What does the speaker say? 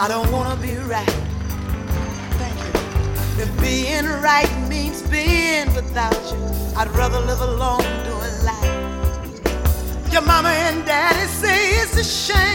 I don't wanna be right. Thank you. If being right means being without you, I'd rather live alone doing life. Your mama and daddy say it's a shame.